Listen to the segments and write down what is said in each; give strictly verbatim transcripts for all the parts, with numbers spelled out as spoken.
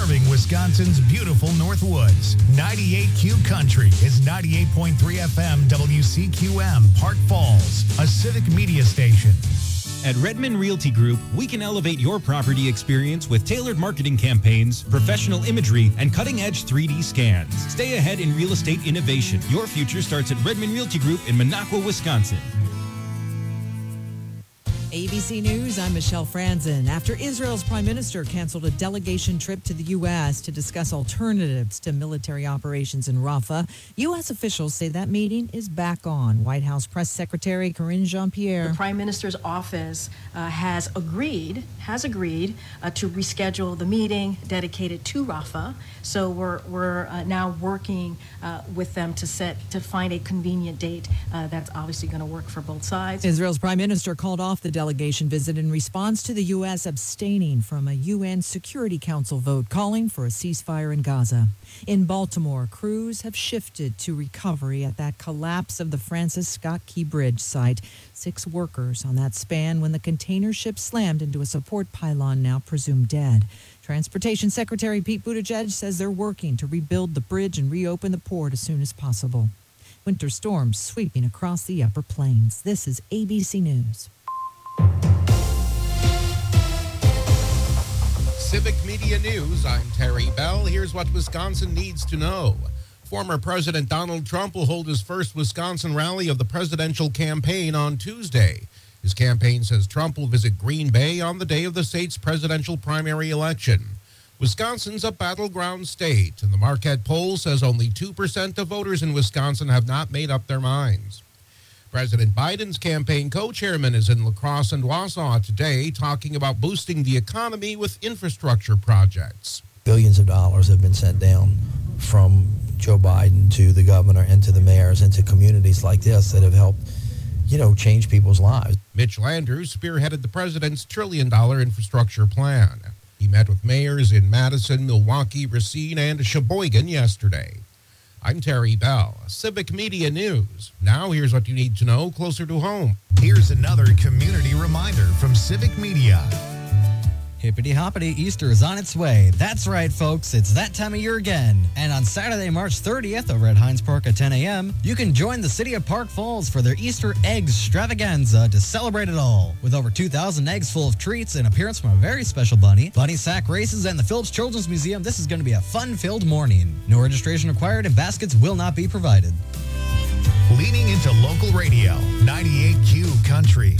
serving Wisconsin's beautiful Northwoods. ninety-eight Q Country is ninety-eight point three F M W C Q M, Park Falls, a civic media station. At Redmond Realty Group, we can elevate your property experience with tailored marketing campaigns, professional imagery, and cutting-edge three D scans. Stay ahead in real estate innovation. Your future starts at Redmond Realty Group in Minocqua, Wisconsin. A B C News, I'm Michelle Franzen. After Israel's prime minister canceled a delegation trip to the U S to discuss alternatives to military operations in Rafah, U S officials say that meeting is back on. White House Press Secretary Karine Jean-Pierre. The prime minister's office uh, has agreed, has agreed uh, to reschedule the meeting dedicated to Rafah. So we're we're uh, now working uh, with them to set to find a convenient date uh, that's obviously going to work for both sides. Israel's prime minister called off the delegation visit in response to the U S abstaining from a U N Security Council vote calling for a ceasefire in Gaza. In Baltimore, crews have shifted to recovery at that collapse of the Francis Scott Key Bridge site. Six workers on that span when the container ship slammed into a support pylon, now presumed dead. Transportation Secretary Pete Buttigieg says they're working to rebuild the bridge and reopen the port as soon as possible. Winter storms sweeping across the Upper Plains. This is A B C News. Civic Media News, I'm Terry Bell. Here's what Wisconsin needs to know. Former President Donald Trump will hold his first Wisconsin rally of the presidential campaign on Tuesday. His campaign says Trump will visit Green Bay on the day of the state's presidential primary election. Wisconsin's a battleground state, and the Marquette poll says only two percent of voters in Wisconsin have not made up their minds. President Biden's campaign co-chairman is in La Crosse and Wausau today talking about boosting the economy with infrastructure projects. Billions of dollars have been sent down from Joe Biden to the governor and to the mayors and to communities like this that have helped, you know, change people's lives. Mitch Landrieu spearheaded the president's trillion-dollar infrastructure plan. He met with mayors in Madison, Milwaukee, Racine, and Sheboygan yesterday. I'm Terry Bell, Civic Media News. Now here's what you need to know closer to home. Here's another community reminder from Civic Media. Hippity-hoppity, Easter is on its way. That's right, folks. It's that time of year again. And on Saturday, March thirtieth, over at Hines Park at ten a.m., you can join the City of Park Falls for their Easter Eggs Extravaganza to celebrate it all. With over two thousand eggs full of treats and appearance from a very special bunny, bunny sack races, and the Phillips Children's Museum, this is going to be a fun-filled morning. No registration required and baskets will not be provided. Leaning into local radio, ninety-eight Q Country.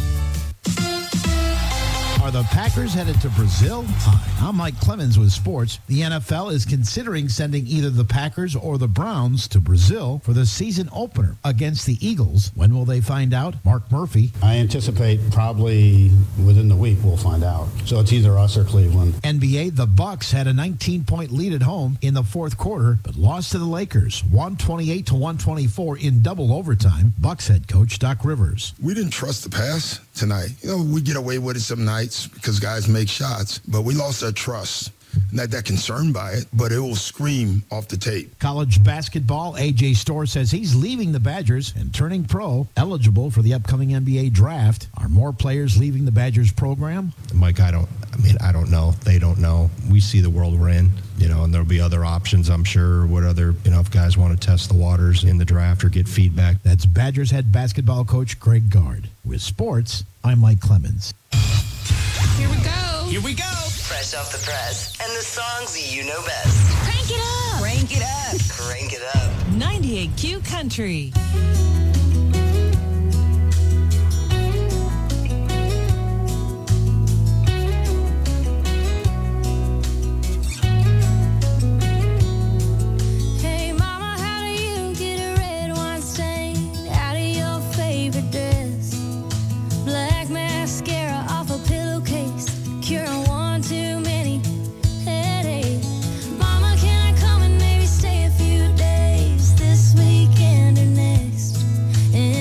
Are the Packers headed to Brazil? Hi, I'm Mike Clemens with sports. The N F L is considering sending either the Packers or the Browns to Brazil for the season opener against the Eagles. When will they find out? Mark Murphy. I anticipate probably within the week we'll find out. So it's either us or Cleveland. N B A, the Bucks had a nineteen-point lead at home in the fourth quarter, but lost to the Lakers, one twenty-eight to one twenty-four in double overtime. Bucks head coach Doc Rivers. We didn't trust the pass tonight. You know, we get away with it some nights because guys make shots, but we lost our trust. Not that concerned by it, but it will scream off the tape. College basketball, A J Storr says he's leaving the Badgers and turning pro, eligible for the upcoming N B A draft. Are more players leaving the Badgers program? Mike, I don't, I mean, I don't know. They don't know. We see the world we're in, you know, and there'll be other options, I'm sure. What other, you know, if guys want to test the waters in the draft or get feedback. That's Badgers head basketball coach Greg Gard. With sports, I'm Mike Clemens. Here we go. Here we go. Fresh off the press and the songs you know best. Crank it up. Crank it up. Crank it up. ninety-eight Q Country. Hey mama, how do you get a red wine stain out of your favorite dress? Black mascara off a pillowcase, curing one too many headaches. Mama, can I come and maybe stay a few days this weekend or next? And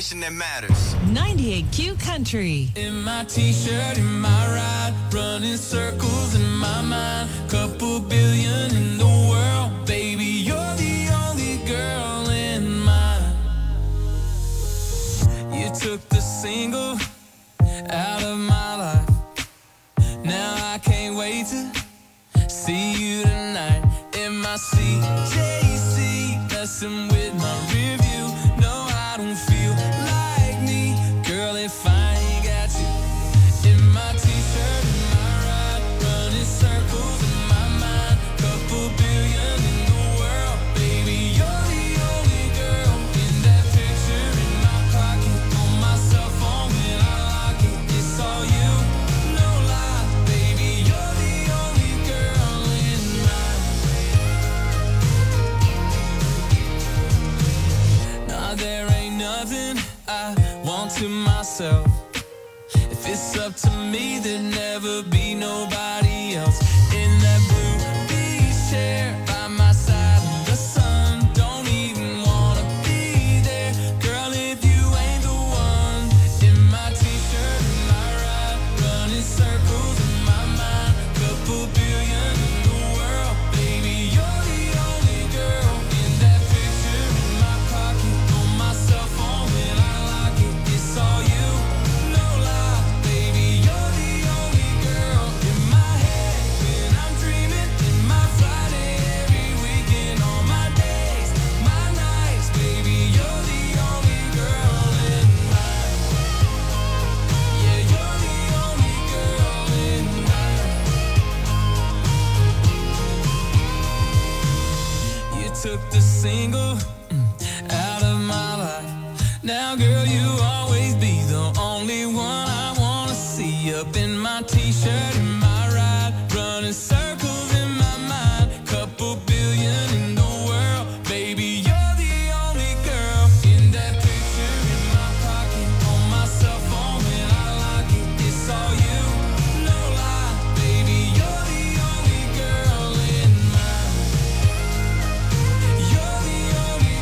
station that matters. ninety-eight Q Country. In my t-shirt, in my ride, running circles in my mind. Couple billion in the world, baby, you're the only girl in mine. You took the single out of my life. Now I can't wait to see you tonight in my C J C, messing with my review. No, I don't feel like me, girl, if I ain't got you. In my t-shirt, in my ride, running circles in my mind. Couple billion in the world, baby, you're the only girl in that picture in my pocket. On my cell phone when I lock it, it's all you. No lie, baby, you're the only girl in mine. Nah, there ain't nothing I want to myself. If it's up to me, there'd never be nobody else. In that blue beach chair by my side in the sun, don't even wanna be there, girl, if you ain't the one. In my t-shirt, in my ride, running circles in my mind. Couple billion in the world, baby, you're the only girl in that picture in my pocket. On my cell phone when I lock it, it's all you. No lie, baby, you're the only girl in my head when I'm dreaming. In my Friday, every weekend, on my days, my nights, baby, you're the only girl in mine. Yeah, you're the only girl in mine. You took the single mm, out of my life. Now, girl, you always be the only one I wanna see. Up in my t-shirt, in my ride, running circles in my mind. Couple billion in the world, baby, you're the only girl in that picture in my pocket. On my cell phone when I lock it, it's all you. No lie, baby, you're the only girl in mine. You're the only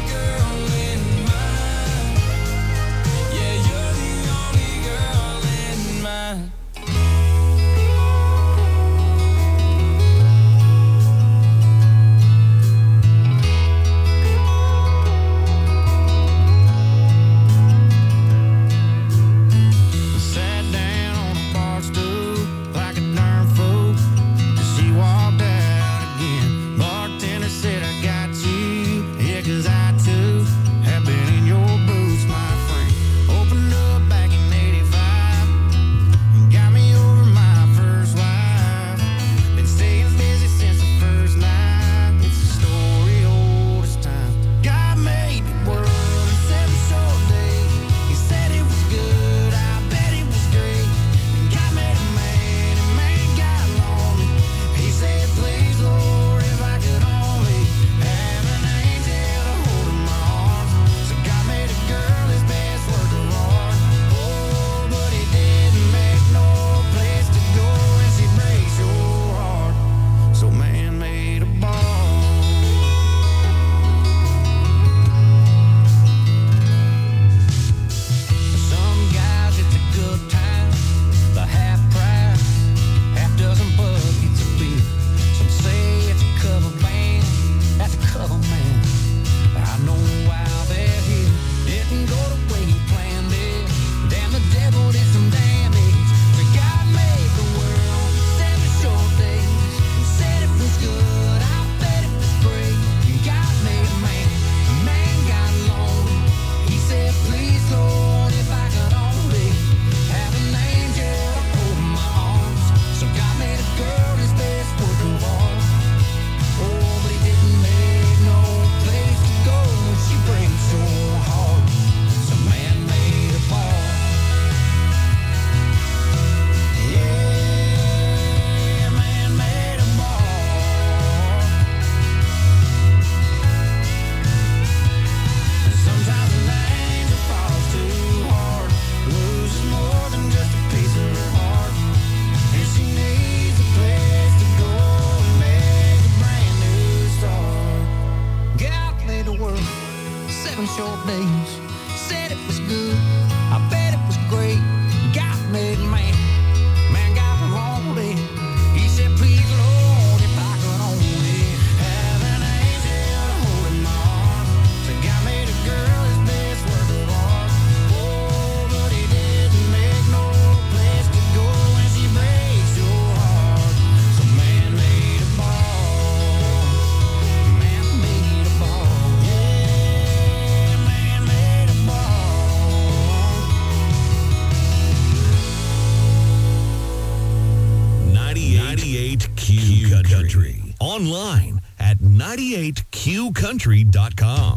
ninety-eight Q Country. Online at ninety-eight q country dot com.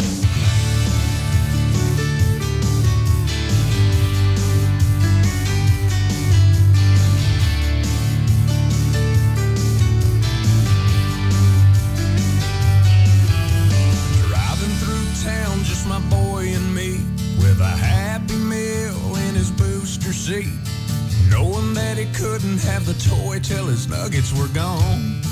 Driving through town, just my boy and me, with a Happy Meal in his booster seat, knowing that he couldn't have the toy till his nuggets were gone.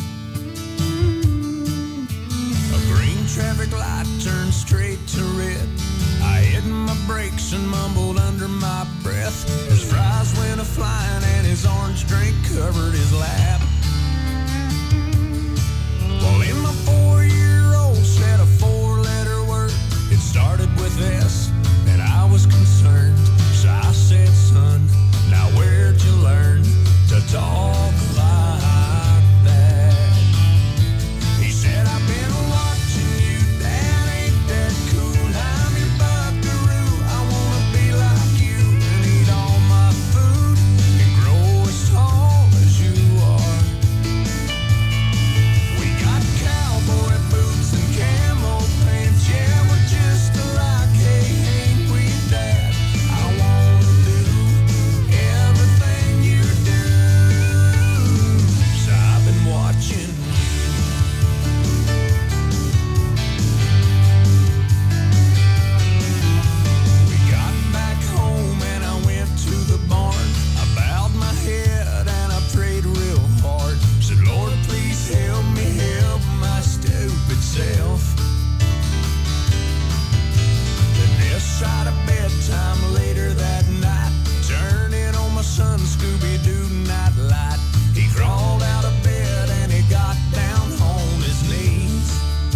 A green traffic light turned straight to red. I hit my brakes and mumbled under my breath. His fries went a-flying and his orange drink covered his lap. Well, in my four-year-old said a four-letter word. It started with S, and I was concerned. So I said, son, now where'd you learn to talk like that? He said, I've been watching you, Dad, ain't that cool? I'm your buckaroo, I wanna be like you and eat all my food and grow as tall as you are. We got cowboy boots and camo pants, yeah, we're just alike, hey, ain't we, Dad? I wanna do everything you do. So I've been watching. We got back home and I went to the barn. I bowed my head and I prayed real hard. Said, Lord, please help me help my stupid self. Then this side of bedtime later that night, turning on my son Scooby-Doo night light. He crawled out of bed and he got down on his knees.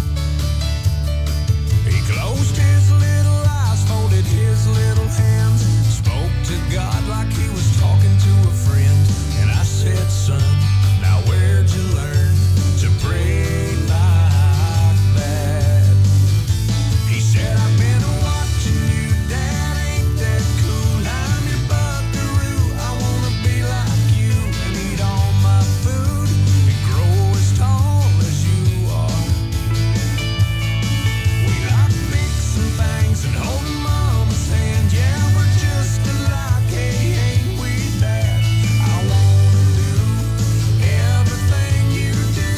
He closed his little eyes, folded his little hands, spoke to God like he was talking to a friend. And I said, son, now where'd you learn to pray like that? He said, I've been watching you, Dad, ain't that cool? I'm your buckaroo, I wanna be like you and eat all my food and grow as tall as you are. We like fixing things and holding Mama's hand, yeah, we're just alike, hey, ain't we, Dad? I wanna do everything you do.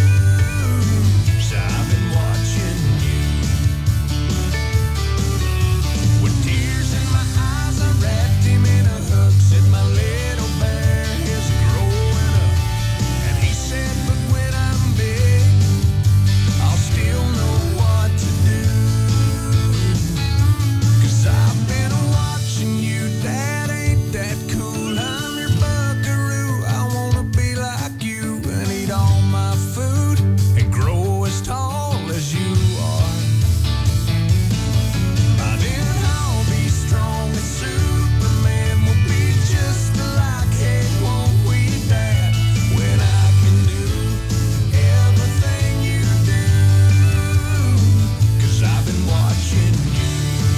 So I've been watching you. With tears in my eyes, I wrapped him in a hug. Said, my little bear is growing up. And he said, but when I'm big, I'll still know what to do. Cause I've been watching you, Dad, ain't that cool? I'm your buckaroo, I wanna be like you and eat all my food and grow as tall as you are. By then I'll be strong as Superman, we'll be just alike, hey, won't we, Dad? When I can do everything you do. Cause I've been watching you.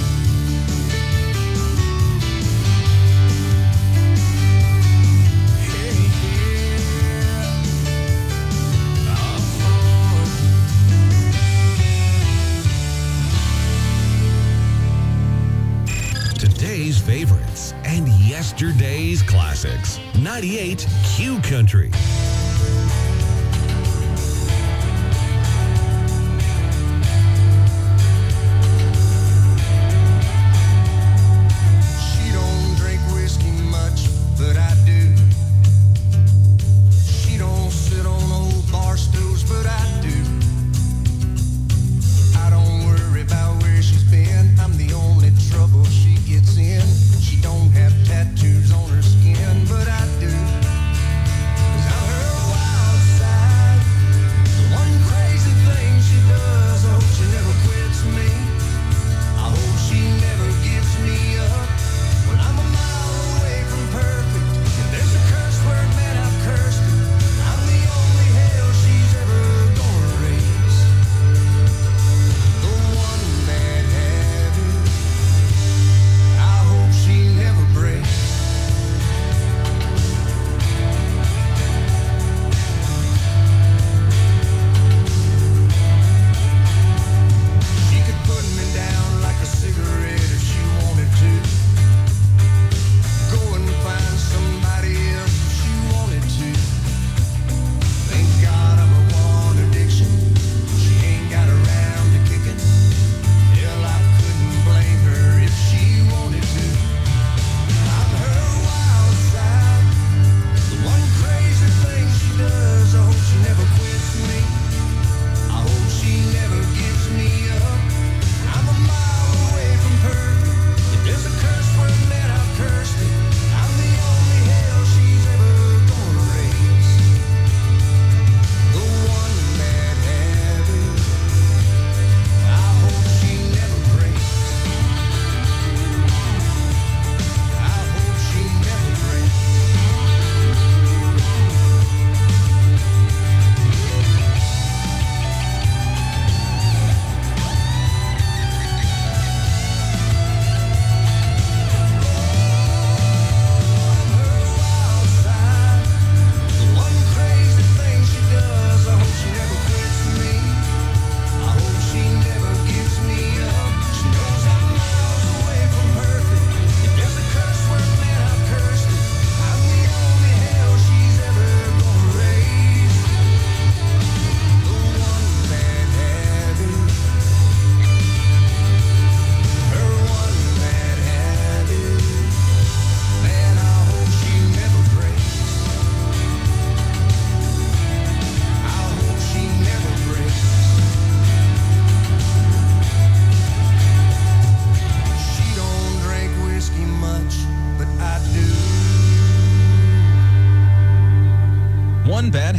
Hey, yeah. Uh-huh. Today's favorites and yesterday's classics. ninety-eight Q Country. She don't drink whiskey much, but I do. She don't sit on old bar stools, but I do. I don't worry about where she's been. I'm the only trouble she gets in. She don't have tattoos on her skin, but I do. 'Cause I'm her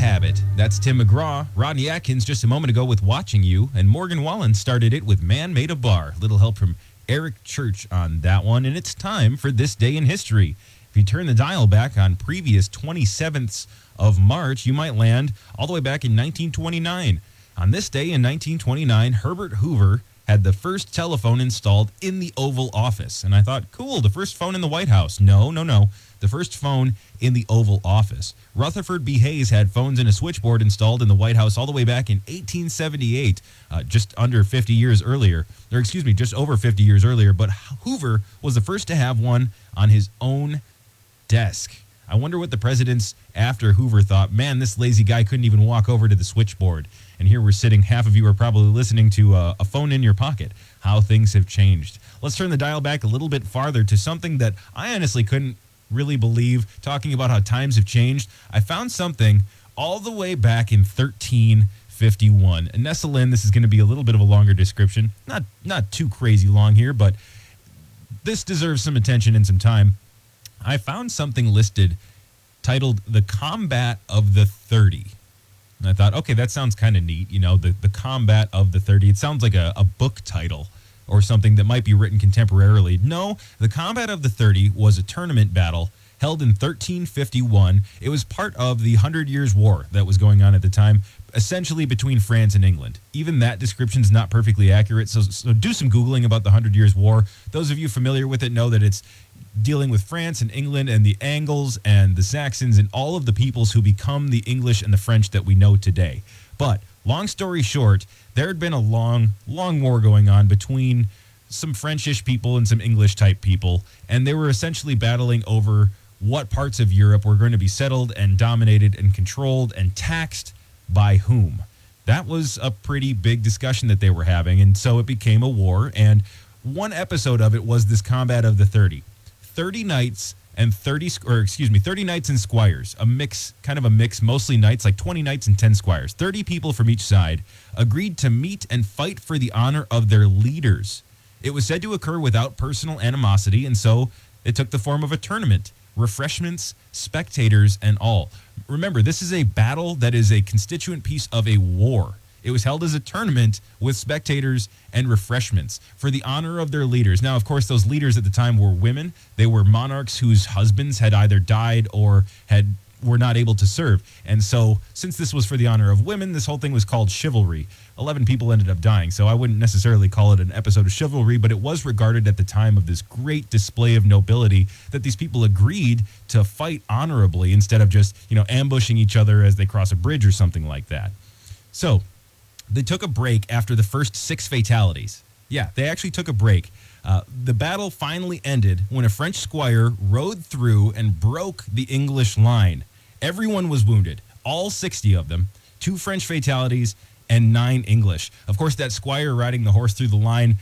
Habit. That's Tim McGraw. Rodney Atkins just a moment ago with Watching You. And Morgan Wallen started it with Man Made a Bar. Little help from Eric Church on that one. And it's time for This Day in History. If you turn the dial back on previous twenty-sevenths of March, you might land all the way back in nineteen twenty-nine. On this day in nineteen twenty-nine, Herbert Hoover had the first telephone installed in the Oval Office. And I thought, cool, the first phone in the White House. No, no, no. The first phone in the Oval Office. Rutherford B. Hayes had phones and a switchboard installed in the White House all the way back in eighteen seventy-eight, uh, just under fifty years earlier. Or excuse me, just over fifty years earlier. But Hoover was the first to have one on his own desk. I wonder what the presidents after Hoover thought, man, this lazy guy couldn't even walk over to the switchboard. And here we're sitting, half of you are probably listening to a, a phone in your pocket. How things have changed. Let's turn the dial back a little bit farther to something that I honestly couldn't really believe, talking about how times have changed. I found something all the way back in thirteen fifty-one. And nestle in, this is going to be a little bit of a longer description. Not, not too crazy long here, but this deserves some attention and some time. I found something listed titled The Combat of the thirty. And I thought, okay, that sounds kind of neat. You know, the, the Combat of the thirty. It sounds like a, a book title or something that might be written contemporarily. No, the Combat of the thirty was a tournament battle held in thirteen fifty-one. It was part of the Hundred Years' War that was going on at the time, essentially between France and England. Even that description is not perfectly accurate, so, so do some Googling about the Hundred Years' War. Those of you familiar with it know that it's dealing with France and England and the Angles and the Saxons and all of the peoples who become the English and the French that we know today. But long story short, there had been a long, long war going on between some Frenchish people and some English-type people, and they were essentially battling over what parts of Europe were going to be settled and dominated and controlled and taxed by whom. That was a pretty big discussion that they were having, and so it became a war, and one episode of it was this Combat of the thirty. thirty knights and thirty, or excuse me, thirty knights and squires, a mix, kind of a mix, mostly knights, like twenty knights and ten squires. thirty people from each side agreed to meet and fight for the honor of their leaders. It was said to occur without personal animosity, and so it took the form of a tournament, refreshments, spectators, and all. Remember, this is a battle that is a constituent piece of a war. It was held as a tournament with spectators and refreshments for the honor of their leaders. Now, of course, those leaders at the time were women. They were monarchs whose husbands had either died or had were not able to serve. And so, since this was for the honor of women, this whole thing was called chivalry. Eleven people ended up dying, so I wouldn't necessarily call it an episode of chivalry, but it was regarded at the time of this great display of nobility that these people agreed to fight honorably instead of just, you know, ambushing each other as they cross a bridge or something like that. So, they took a break after the first six fatalities. Yeah, they actually took a break. Uh, the battle finally ended when a French squire rode through and broke the English line. Everyone was wounded, all sixty of them, two French fatalities and nine English. Of course, that squire riding the horse through the line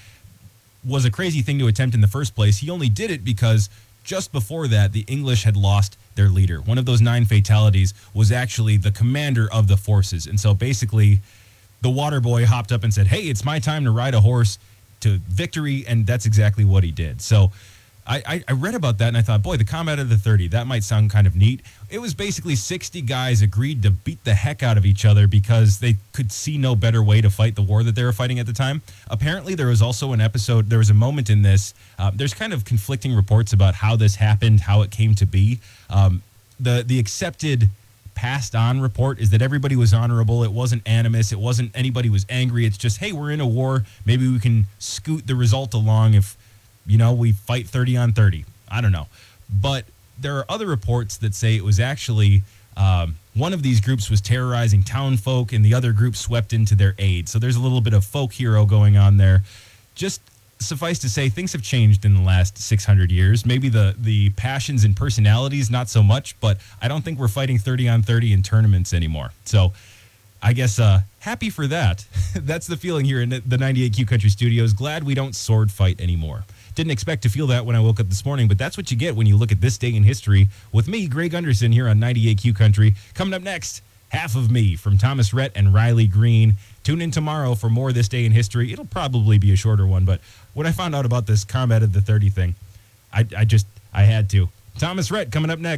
was a crazy thing to attempt in the first place. He only did it because just before that, the English had lost their leader. One of those nine fatalities was actually the commander of the forces. And so basically, the water boy hopped up and said, hey, it's my time to ride a horse to victory, and that's exactly what he did. So I, I read about that, and I thought, boy, the Combat of the thirty, that might sound kind of neat. It was basically sixty guys agreed to beat the heck out of each other because they could see no better way to fight the war that they were fighting at the time. Apparently, there was also an episode, there was a moment in this, uh, there's kind of conflicting reports about how this happened, how it came to be. Um, the, the accepted passed on report is that everybody was honorable. It wasn't animus. It wasn't anybody was angry. It's just, hey, we're in a war. Maybe we can scoot the result along if, you know, we fight thirty on thirty. I don't know. But there are other reports that say it was actually um, one of these groups was terrorizing town folk and the other group swept into their aid. So there's a little bit of folk hero going on there. Just suffice to say, things have changed in the last six hundred years. Maybe the, the passions and personalities, not so much, but I don't think we're fighting thirty on thirty in tournaments anymore. So I guess uh, happy for that. That's the feeling here in the ninety-eight Q Country Studios. Glad we don't sword fight anymore. Didn't expect to feel that when I woke up this morning, but that's what you get when you look at this day in history with me, Greg Gunderson, here on ninety-eight Q Country. Coming up next, Half of Me from Thomas Rhett and Riley Green. Tune in tomorrow for more This Day in History. It'll probably be a shorter one, but when I found out about this Combat of the thirty thing, I, I just, I had to. Thomas Rhett coming up next.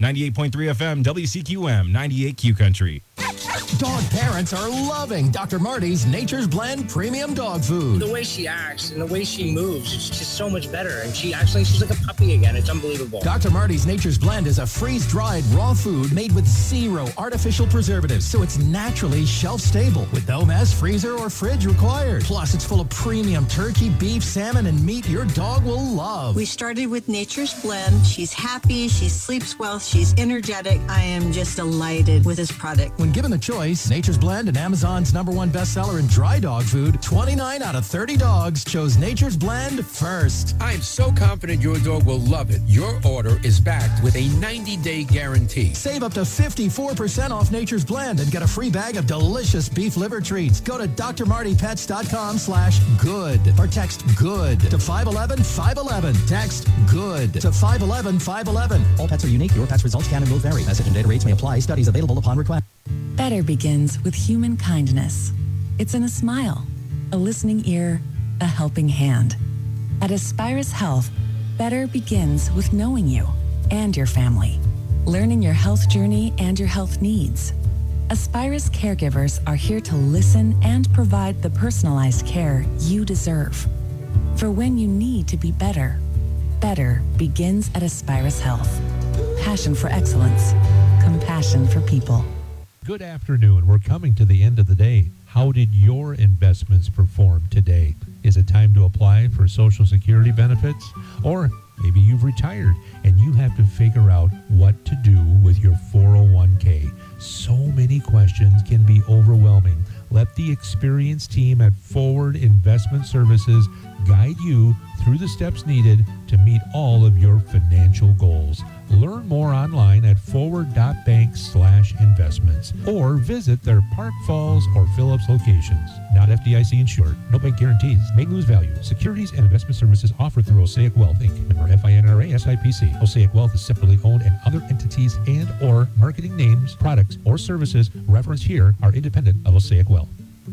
ninety-eight point three F M, W C Q M, ninety-eight Q Country. Dog parents are loving Doctor Marty's Nature's Blend Premium Dog Food. The way she acts and the way she moves, it's just so much better. And she actually, she's like a puppy again. It's unbelievable. Doctor Marty's Nature's Blend is a freeze-dried raw food made with zero artificial preservatives, so it's naturally shelf-stable with no mess, freezer, or fridge required. Plus, it's full of premium turkey, beef, salmon, and meat your dog will love. We started with Nature's Blend. She's happy, she sleeps well, she's energetic. I am just delighted with this product. When given the choice, Nature's Blend and Amazon's number one bestseller in dry dog food, twenty-nine out of thirty dogs chose Nature's Blend first. I am so confident your dog will love it. Your order is backed with a ninety-day guarantee. Save up to fifty-four percent off Nature's Blend and get a free bag of delicious beef liver treats. Go to d r marty pets dot com slash good or text good to five one one five one one. Text good to five one one five one one. All pets are unique. Your pet's results can and will vary. Message and data rates may apply. Studies available upon request. Better begins with human kindness. It's in a smile, a listening ear, a helping hand. At Aspirus Health, better begins with knowing you and your family, learning your health journey and your health needs. Aspirus caregivers are here to listen and provide the personalized care you deserve. For when you need to be better, better begins at Aspirus Health. Passion for excellence, compassion for people. Good afternoon. We're coming to the end of the day. How did your investments perform today? Is it time to apply for Social Security benefits? Or maybe you've retired and you have to figure out what to do with your four oh one k. So many questions can be overwhelming. Let the experienced team at Forward Investment Services guide you through the steps needed to meet all of your financial goals. Learn more online at forward.bank slash investments or visit their Park Falls or Phillips locations. Not F D I C insured. No bank guarantees. May lose value. Securities and investment services offered through Osaic Wealth, Incorporated. Member F I N R A S I P C. Osaic Wealth is separately owned, and other entities and or marketing names, products, or services referenced here are independent of Osaic Wealth.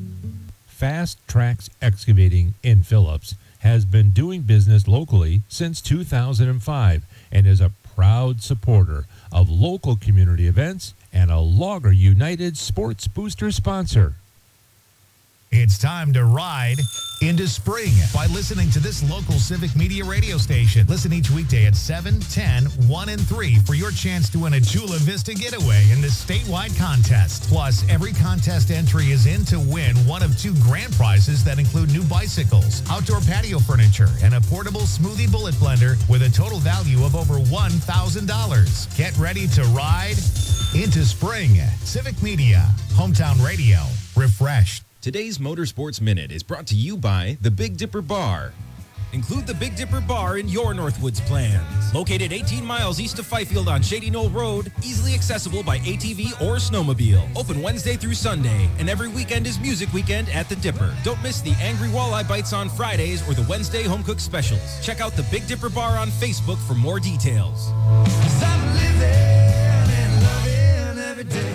Fast Tracks Excavating in Phillips has been doing business locally since two thousand five and is a proud supporter of local community events and a Logger United Sports Booster sponsor. It's time to ride into spring by listening to this local Civic Media radio station. Listen each weekday at seven, ten, one, and three for your chance to win a Chula Vista getaway in this statewide contest. Plus, every contest entry is in to win one of two grand prizes that include new bicycles, outdoor patio furniture, and a portable smoothie bullet blender with a total value of over one thousand dollars. Get ready to ride into spring. Civic Media, Hometown Radio, refreshed. Today's Motorsports Minute is brought to you by the Big Dipper Bar. Include the Big Dipper Bar in your Northwoods plans. Located eighteen miles east of Fifield on Shady Knoll Road, easily accessible by A T V or snowmobile. Open Wednesday through Sunday, and every weekend is Music Weekend at the Dipper. Don't miss the Angry Walleye Bites on Fridays or the Wednesday Home Cook Specials. Check out the Big Dipper Bar on Facebook for more details. I'm living and loving every day.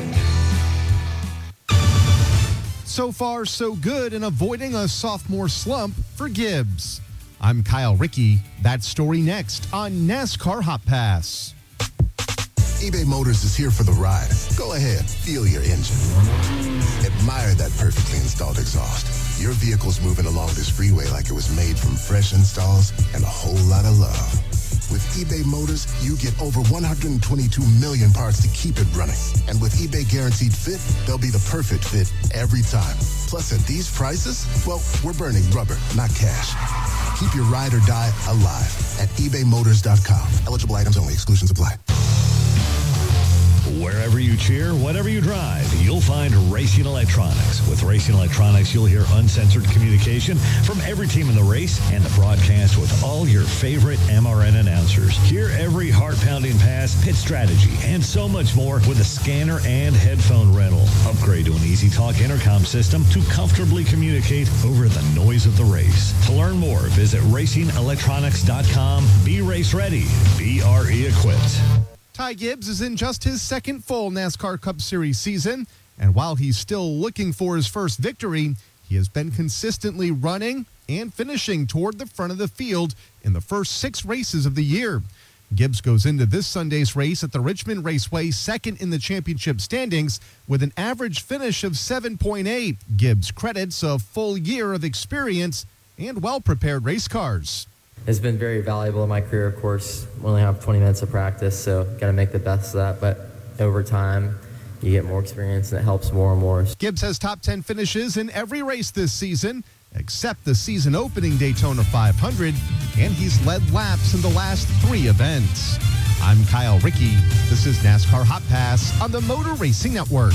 So far, so good in avoiding a sophomore slump for Gibbs. I'm Kyle Rickey. That story next on NASCAR Hot Pass. eBay Motors is here for the ride. Go ahead, feel your engine. Admire that perfectly installed exhaust. Your vehicle's moving along this freeway like it was made from fresh installs and a whole lot of love. With eBay Motors, you get over one hundred twenty-two million parts to keep it running. And with eBay Guaranteed Fit, they'll be the perfect fit every time. Plus, at these prices, well, we're burning rubber, not cash. Keep your ride or die alive at ebay motors dot com. Eligible items only. Exclusions apply. Wherever you cheer, whatever you drive, you'll find Racing Electronics. With Racing Electronics, you'll hear uncensored communication from every team in the race and the broadcast with all your favorite M R N announcers. Hear every heart-pounding pass, pit strategy, and so much more with a scanner and headphone rental. Upgrade to an Easy Talk intercom system to comfortably communicate over the noise of the race. To learn more, visit racing electronics dot com. Be race ready. Be R E equipped. Ty Gibbs is in just his second full NASCAR Cup Series season, and while he's still looking for his first victory, he has been consistently running and finishing toward the front of the field in the first six races of the year. Gibbs goes into this Sunday's race at the Richmond Raceway second in the championship standings with an average finish of seven point eight. Gibbs credits a full year of experience and well-prepared race cars. It's been very valuable in my career, of course. We only have twenty minutes of practice, so got to make the best of that. But over time, you get more experience, and it helps more and more. Gibbs has top ten finishes in every race this season, except the season-opening Daytona five hundred, and he's led laps in the last three events. I'm Kyle Rickey. This is NASCAR Hot Pass on the Motor Racing Network.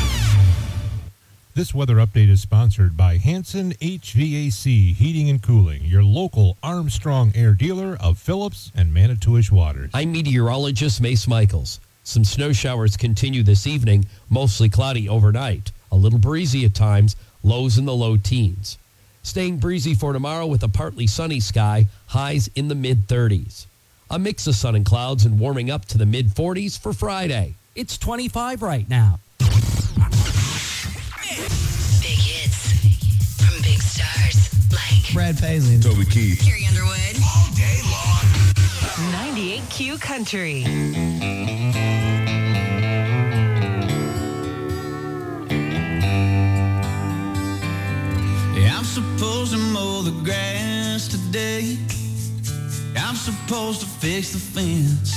This weather update is sponsored by Hanson H V A C Heating and Cooling, your local Armstrong Air dealer of Phillips and Manitowish Waters. I'm meteorologist Mace Michaels. Some snow showers continue this evening, mostly cloudy overnight. A little breezy at times, lows in the low teens. Staying breezy for tomorrow with a partly sunny sky, highs in the mid thirties. A mix of sun and clouds and warming up to the mid forties for Friday. It's twenty-five right now. Big hits from big stars like Brad Paisley, Toby Keith, Carrie Underwood. all day long. ninety-eight Q Country. Yeah, I'm supposed to mow the grass today. I'm supposed to fix the fence.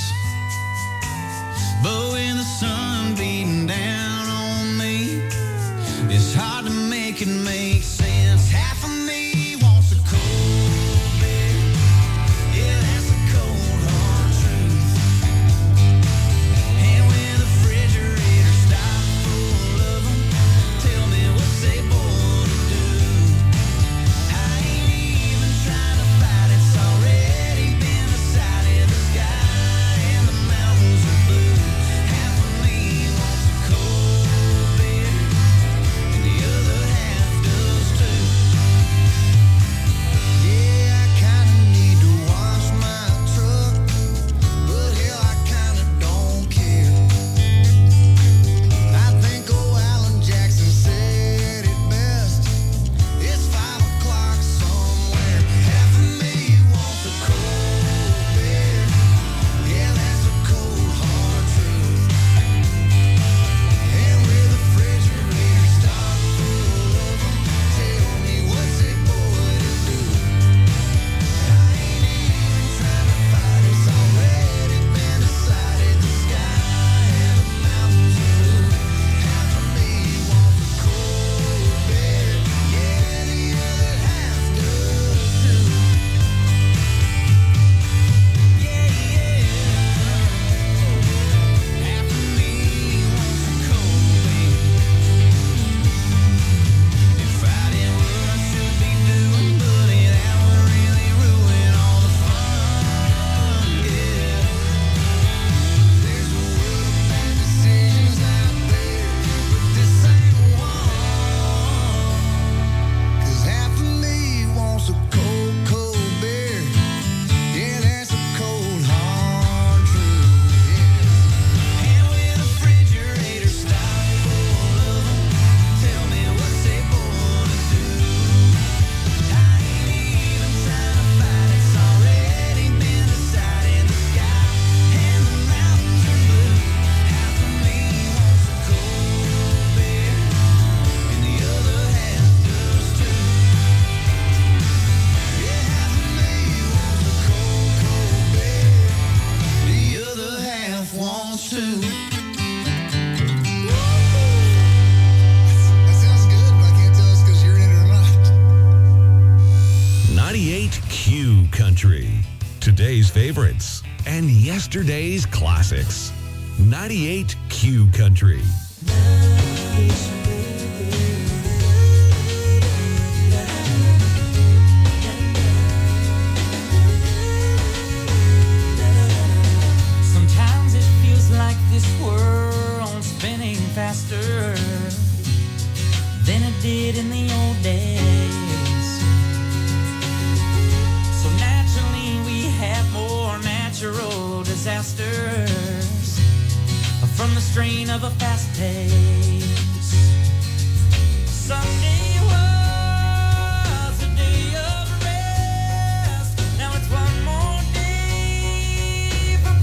But when the sun beating down on me, it's hard to make it make sense. Half of me wants a cold beer. Yeah, that's a cold hard truth. And when the refrigerator stops full of them, tell me what's they born to do. I ain't even trying to fight, it's already been decided. The sky and the mountains are blue. Half of me wants a cold beer, and the other half does too. Yeah, I kinda need to wash my truck, but hell, I kinda don't care. I think old Alan Jackson said it best. It's five o'clock somewhere. Half of me wants a cold beer. Yeah, that's a cold hard truth. And with the refrigerator stocked full of 'em, tell me what's it boy to do. I ain't even trying to fight, it's already been decided. The sky and the mountains are blue. Half of me wants a cold beer. Yeah, the other half does too. Yeah, yeah. Half of me wants a cold beer. If I did what I should be doing, buddy, that would really ruin all the fun. Yeah. There's a world of bad decisions out there, but this ain't one. 'Cause half of me wants a cold, cold beer. Yeah, that's a cold, hard truth. Yeah. And when the refrigerator stocked full of 'em, tell me what's they born to do. I ain't even trying to fight, it's already been decided. The sky and the mountains are blue. Half of me wants a cold beer, and the other half does too. Yeah, half of me wants a cold, cold beer. The other half wants to. That sounds good, but I can't tell us 'cause you're in it or not. ninety-eight Q Country. Today's favorites and yesterday's classics. ninety-eight Q Country. Sometimes it feels like this world's spinning faster than it did in the old days. So naturally we have more natural disasters from the strain of a fast pace. Sunday was a day of rest. Now it's one more day from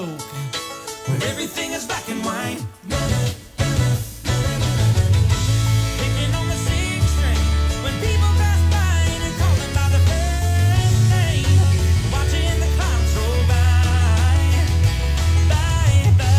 smoking when everything is black and white. Picking on the sixth string when people pass by and they're calling by the first name. Watching the clouds roll by, by, by,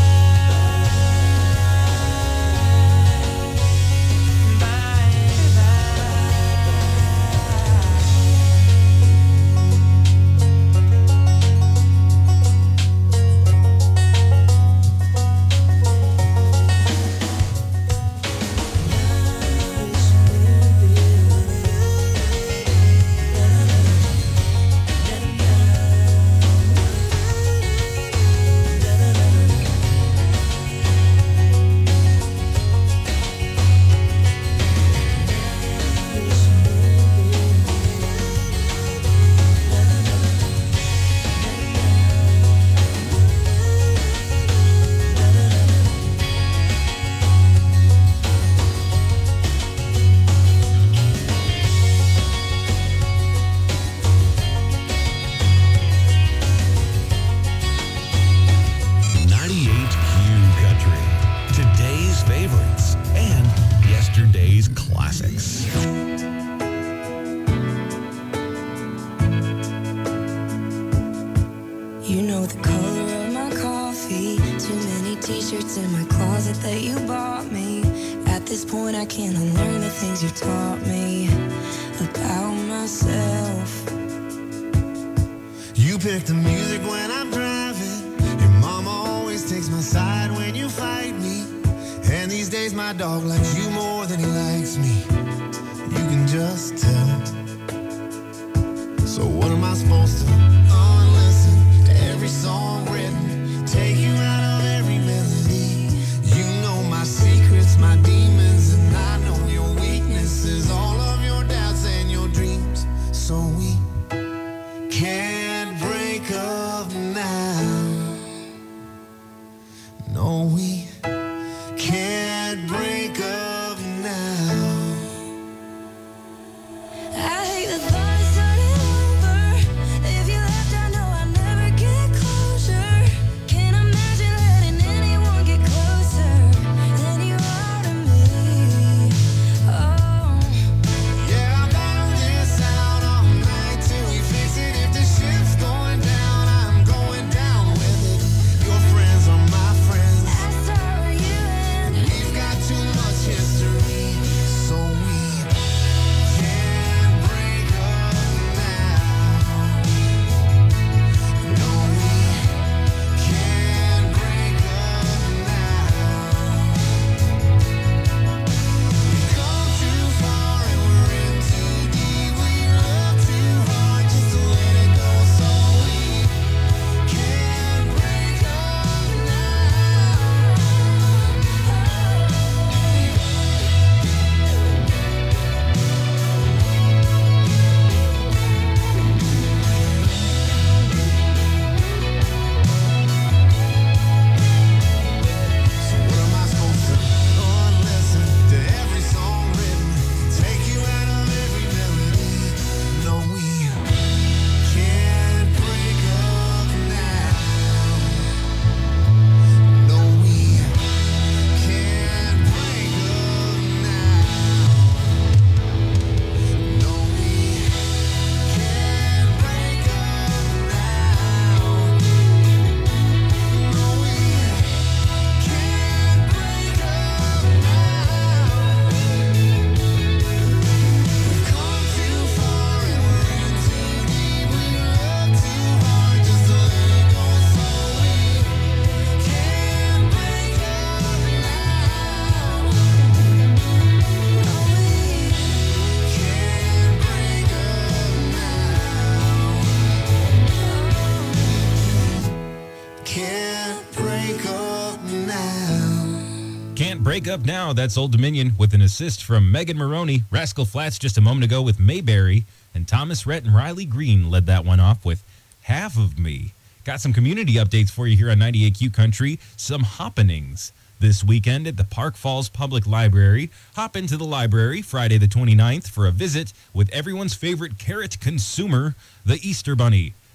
ninety-eight Q Country. Today's favorites and yesterday's classics. You know the color of my coffee. Too many t-shirts in my closet that you bought me. At this point I can't unlearn the things you taught me about myself. You pick the music when I'm driving. Your mama always takes my side when you fight me. And these days my dog likes you more than he likes me. You can just tell. So what am I supposed to unlisten to every song written? Take you out of every melody. You know my secrets, my demons, and I know your weaknesses. All of your doubts and your dreams. So we can't break up now. No, we can't break up now. I hate the thought of starting over. If you left, I know I'll never get closure. Can't imagine letting anyone get closer than you are to me. Oh, Yeah, I'll battle this out all night till we fix it. If the ship's going down, I'm going down with it. Your friends are my friends. as are you and We've got too much history, so we can't break up now. No, we can't break up now. We've come too far and we're in too deep. We love too hard just to let it go, so we can't break up now. So what am I supposed to unlisten to every song written? Take you out of every melody. No, we can't break up now. No, we can't break up now. No, we can't break up now. No, we can't break up now. We've come too far and we're in too deep. We love too hard just to let it go, so we can't break up now. No, we can't break up now. Can't break up now. Can't break up now. That's Old Dominion with an assist from Megan Maroney. Rascal Flatts just a moment ago with Mayberry. And Thomas Rhett and Riley Green led that one off with Half of Me. Got some community updates for you here on ninety-eight Q Country. Some happenings this weekend at the Park Falls Public Library. Hop into the library Friday the twenty-ninth for a visit with everyone's favorite carrot consumer, the Easter Bunny.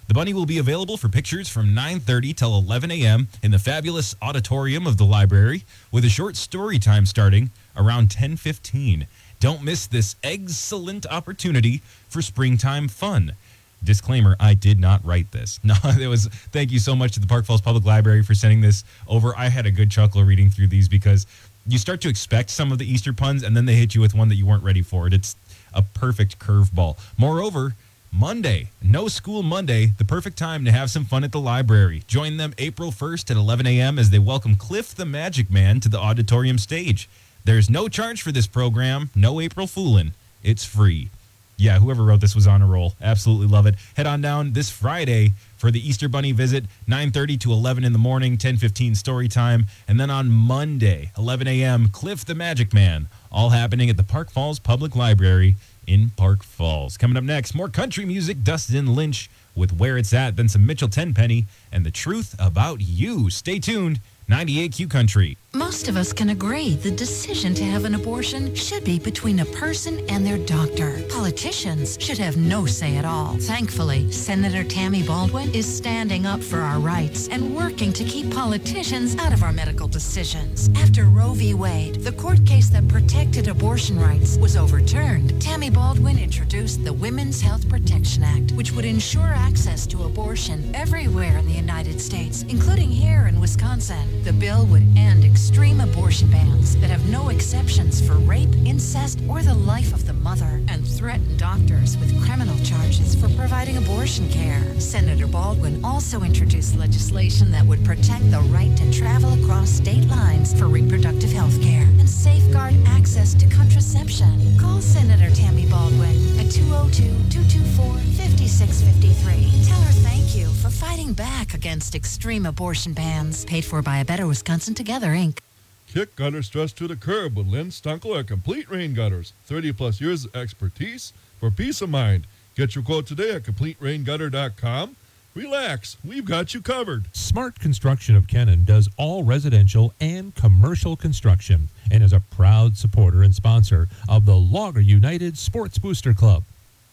The bunny will be available for pictures from nine thirty till eleven a.m. in the fabulous auditorium of the library, with a short story time starting around ten fifteen. Don't miss this excellent opportunity for springtime fun. Disclaimer, I did not write this. No, it was, thank you so much to the Park Falls Public Library for sending this over. I had a good chuckle reading through these because you start to expect some of the Easter puns and then they hit you with one that you weren't ready for. It's a perfect curveball. Moreover, Monday, no school Monday, the perfect time to have some fun at the library. Join them April first at eleven a.m. as they welcome Cliff the Magic Man to the auditorium stage. There's no charge for this program, no April Foolin'. It's free. Yeah, whoever wrote this was on a roll. Absolutely love it. Head on down this Friday for the Easter Bunny visit, nine thirty to eleven in the morning, ten fifteen story time. And then on Monday, eleven a.m., Cliff the Magic Man, all happening at the Park Falls Public Library in Park Falls. Coming up next, more country music, Dustin Lynch with Where It's At, then some Mitchell Tenpenny and The Truth About You. Stay tuned, ninety-eight Q Country. Most of us can agree the decision to have an abortion should be between a person and their doctor. Politicians should have no say at all. Thankfully, Senator Tammy Baldwin is standing up for our rights and working to keep politicians out of our medical decisions. After Roe v. Wade, the court case that protected abortion rights, was overturned, Tammy Baldwin introduced the Women's Health Protection Act, which would ensure access to abortion everywhere in the United States, including here in Wisconsin. The bill would end extreme abortion bans that have no exceptions for rape, incest, or the life of the mother, and threaten doctors with criminal charges for providing abortion care. Senator Baldwin also introduced legislation that would protect the right to travel across state lines for reproductive health care and safeguard access to contraception. Call Senator Tammy Baldwin at two oh two, two two four, five six five three. Tell her thank you for fighting back against extreme abortion bans. Paid for by A Better Wisconsin Together, Incorporated. Kick gutter stress to the curb with Lynn Stunkel at Complete Rain Gutters. thirty plus years of expertise for peace of mind. Get your quote today at complete rain gutter dot com. Relax, we've got you covered. Smart Construction of Kennon does all residential and commercial construction and is a proud supporter and sponsor of the Logger United Sports Booster Club.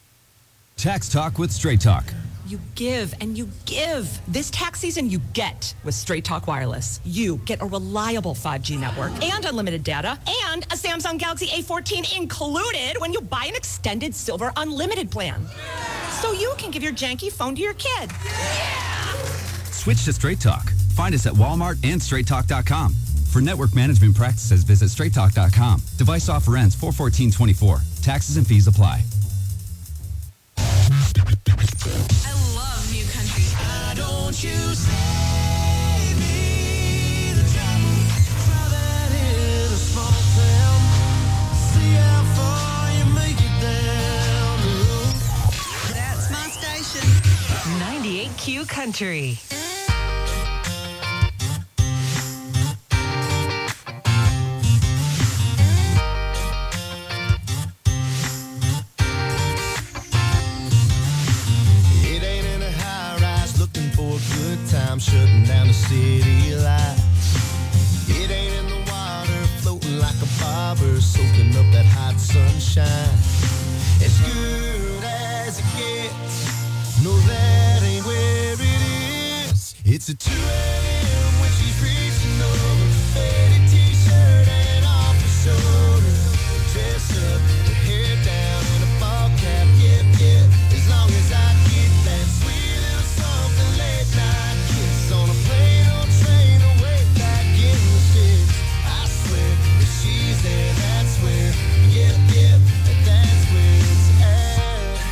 Tax Talk with Straight Talk. You give and you give. This tax season, you get with Straight Talk Wireless. You get a reliable five G network and unlimited data and a Samsung Galaxy A fourteen included when you buy an extended Silver Unlimited plan. So you can give your janky phone to your kid. Yeah! Switch to Straight Talk. Find us at Walmart and straight talk dot com. For network management practices, visit straight talk dot com. Device offer ends four fourteen twenty-four. Taxes and fees apply. I love new country. Why don't you save me the trouble? Rather in a small town. See how far you make it down the road. That's my station. ninety-eight Q Country. Shutting down the city lights. It ain't in the water, floating like a bobber, soaking up that hot sunshine. As good as it gets, no, that ain't where it is. It's a two a.m. when she's reaching over, faded t-shirt and off the shoulder, dressed up, her hair down in a ball cap, yep, yep. As long as I get that sweet little something late night. On a plane or train away back in the States. I swear if she's there, that's where, yep, yep, that's where it's at.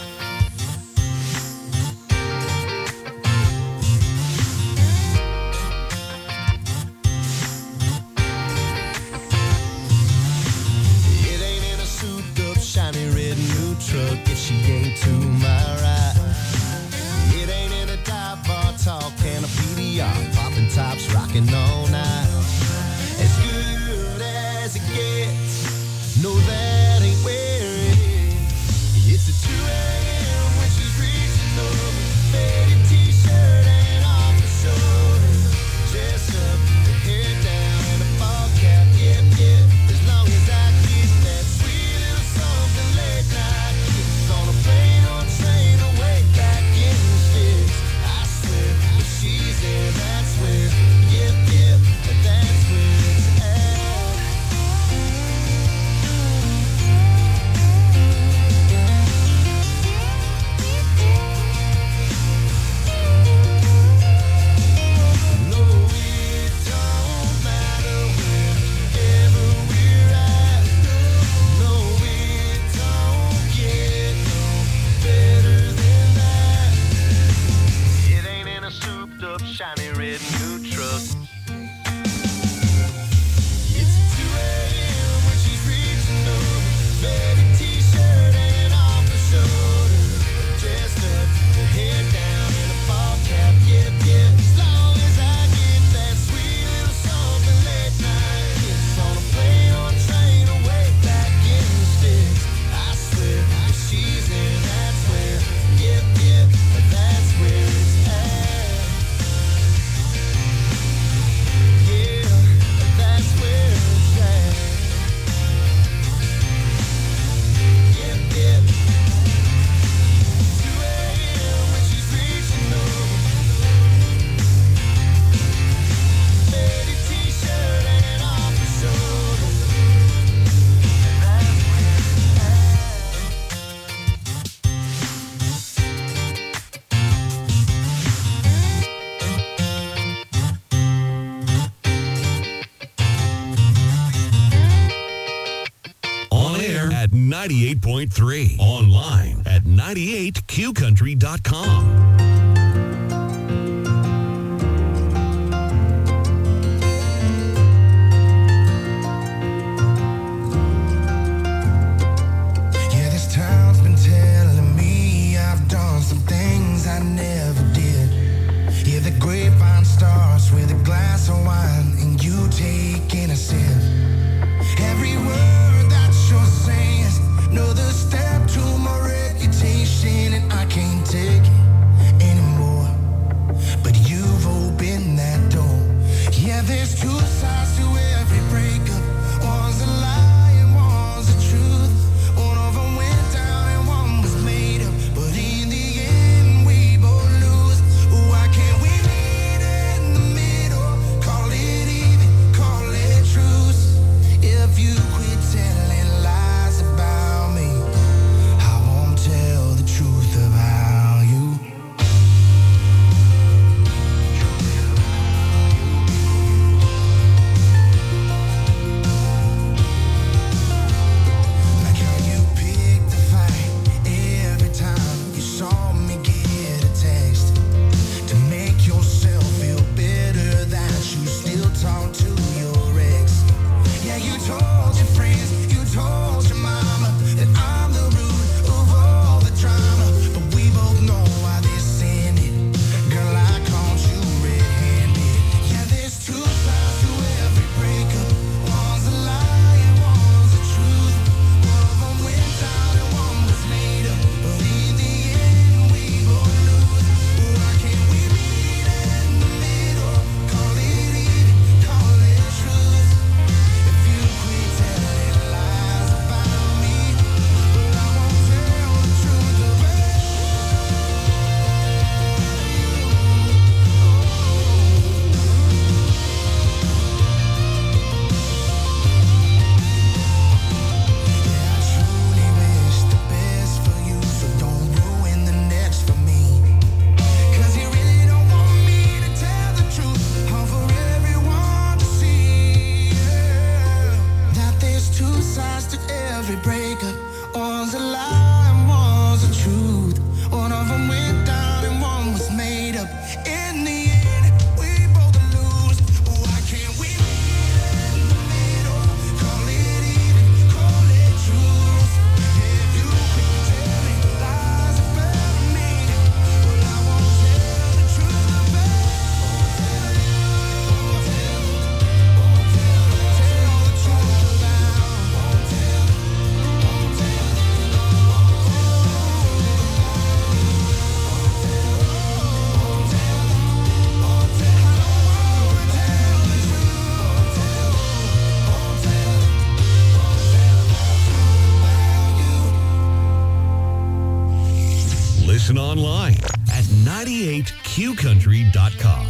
It ain't in a souped up, shiny red new truck if she ain't to my right. It ain't in a dive bar talk and a P D R, popping tops, rocking all night. As good as it gets, no, that ain't where it is. It's a two a.m. when she's reaching over, faded t-shirt and off the shoulder, dressed up, her hair down and a ball cap, yep, yep. As long as I get that sweet little something late night, it's on a plane or train away back in the States. ninety-eight point three. Online at ninety-eight q country dot com. Yeah, this town's been telling me I've done some things I never did. Yeah, the grapevine starts with a glass of wine and you taking a sip. Every word that you're saying is another step to my reputation, and I can't take it anymore. But you've opened that door. Yeah, there's two sides to every breakup. One's a lie and one's the truth. One of them went down and one was made up. But in the end, we both lose. Why can't we meet in the middle? Call it even, call it truce. If you quit telling lies about me, I won't tell the truth about you. Like how you picked the fight every time you saw me get a text. To make yourself feel better that you still talk to your ex. Yeah, you told your friends, you told your mama that I'm the root of all the drama. But we both know why this ended. Girl, I caught you red-handed. Yeah, there's two sides to every breakup. One's a lie and one's the truth. One of them went down and one was made up. But in the end, we both lose. Why can't we meet in the middle? Call it even, call it truth. If you quit telling lies about me, but I won't tell the truth about you. Yeah, I truly wish the best for you, so don't ruin the next for me. 'Cause you really don't want me to tell the truth, or for everyone to see. Yeah. That there's two sides to every breakup. One's a lie and one's the truth. One of them went down and one was made up. In the end, we both lose. Why can't we meet in the middle? Call it even, call it truth. If you quit telling lies about me, well, I won't tell the truth about you. Won't tell, won't tell, won't tell the truth about you. Won't tell, won't tell, Listen online at ninety-eight q country dot com.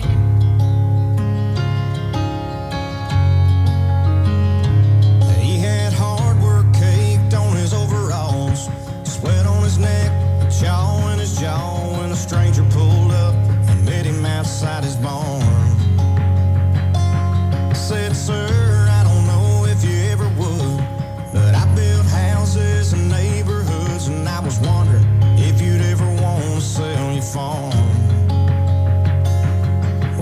He had hard work caked on his overalls, sweat on his neck, a chaw in his jaw, when a stranger pulled up and met him outside his barn. Said, sir, I don't know if you ever would, but I built houses and neighborhoods, and I was wondering if you'd ever want to sell your farm.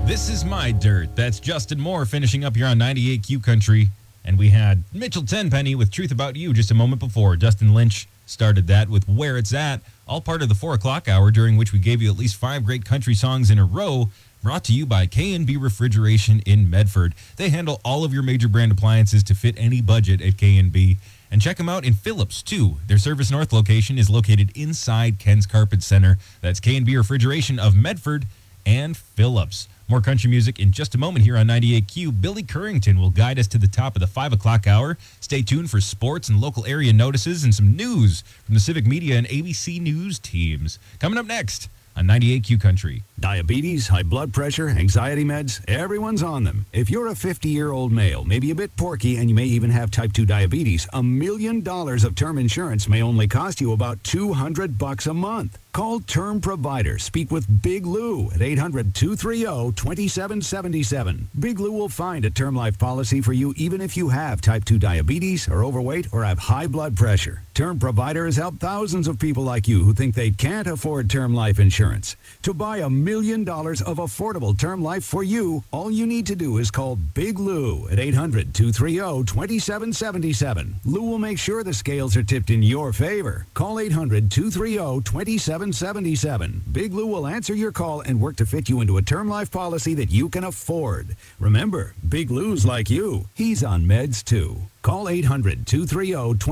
This is My Dirt. That's Justin Moore finishing up here on ninety-eight Q Country. And we had Mitchell Tenpenny with Truth About You just a moment before. Dustin Lynch started that with Where It's At, all part of the four o'clock hour, during which we gave you at least five great country songs in a row, brought to you by K and B Refrigeration in Medford. They handle all of your major brand appliances to fit any budget at K and B. And check them out in Phillips, too. Their Service North location is located inside Ken's Carpet Center. That's K and B Refrigeration of Medford and Phillips. More country music in just a moment here on ninety-eight Q. Billy Currington will guide us to the top of the five o'clock hour. Stay tuned for sports and local area notices and some news from the Civic Media and A B C News teams. Coming up next on ninety-eight Q Country. Diabetes, high blood pressure, anxiety meds, everyone's on them. If you're a fifty-year-old male, maybe a bit porky, and you may even have type two diabetes, a million dollars of term insurance may only cost you about two hundred bucks a month. Call Term Provider. Speak with Big Lou at eight hundred, two three zero, two seven seven seven. Big Lou will find a term life policy for you even if you have type two diabetes, are overweight, or have high blood pressure. Term Provider has helped thousands of people like you who think they can't afford term life insurance. To buy a million dollars of affordable term life for you, all you need to do is call Big Lou at eight hundred, two three zero, two seven seven seven. Lou will make sure the scales are tipped in your favor. Call eight hundred, two three zero, two seven seven seven. Big Lou will answer your call and work to fit you into a term life policy that you can afford. Remember, Big Lou's like you. He's on meds too. Call eight hundred, two three zero,